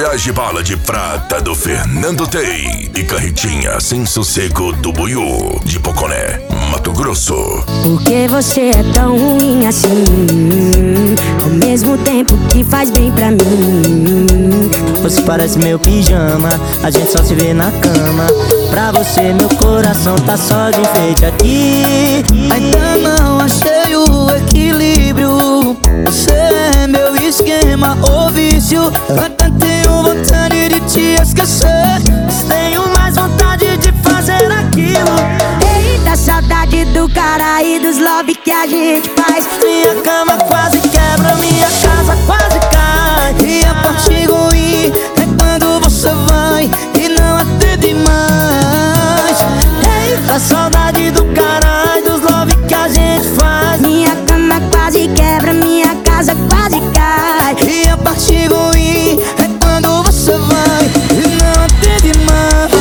Traje bala de prata do Fernando Tei e carretinha sem sossego do Buiú de Poconé, Mato Grosso. Por que você é tão ruim assim? Ao mesmo tempo que faz bem pra mim. Você parece meu pijama, a gente só se vê na cama. Pra você meu coração tá só de enfeite aqui. Ainda não achei o equilíbrio. Você é meu esquema ou vício. Até tenho vontade de te esquecer, mas tenho mais vontade de fazer aquilo. Eita, saudade do cara e dos love que a gente faz. Minha cama quase quebra, minha casa quase cai. E a parte ruim é quando você vai e não atende mais. Eita, saudade do cara e dos love que a gente faz. Minha cama quase quebra, minha casa quase cai. E a parte ruim é quando você vai e não atende mais.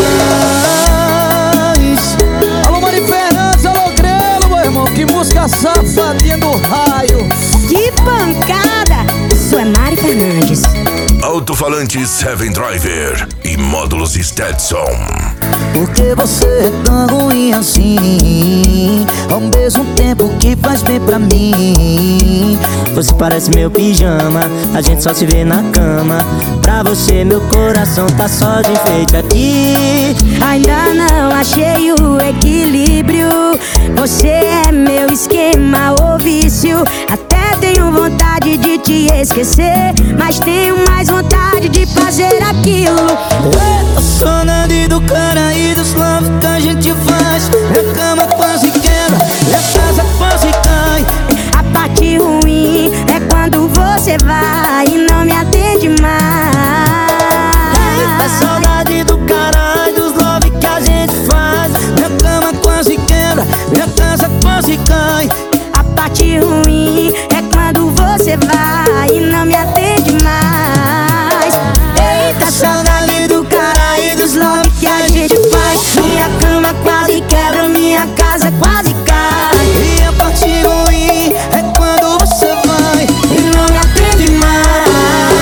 Alô, Mari Fernandes, alô, Grelo, meu irmão. Que música safadinha do raio. Que pancada! Isso é Mari Fernandes. Alto-falantes Heaven Driver e módulos Stetson. Por que você é tão ruim assim? Ao mesmo tempo que faz bem pra mim. Você parece meu pijama, a gente só se vê na cama. Pra você meu coração tá só de enfeite aqui. Ainda não achei o equilíbrio. Você é meu esquema ou vício. Até tenho vontade de te esquecer, mas tenho mais vontade de fazer aquilo. A saudade do cara e dos love que a gente faz. Minha cama quase quebra, minha casa quase cai. A parte ruim é quando você vai e não me atende mais. A saudade do cara e dos love que a gente faz. Minha cama quase quebra, minha casa quase cai. A parte ruim é quando você vai e não me atende mais. Eita, saudade do cara e dos love que a gente faz. Minha cama quase quebra, minha casa quase cai. E a parte ruim é quando você vai E não me atende mais.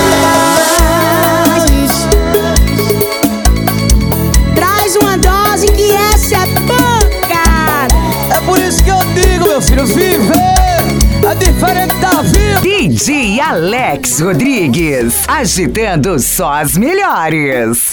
Traz uma dose que essa é pancada. É por isso que eu digo, meu filho, viver é diferente da vida. DJ Alex Rodrigues, agitando só as melhores.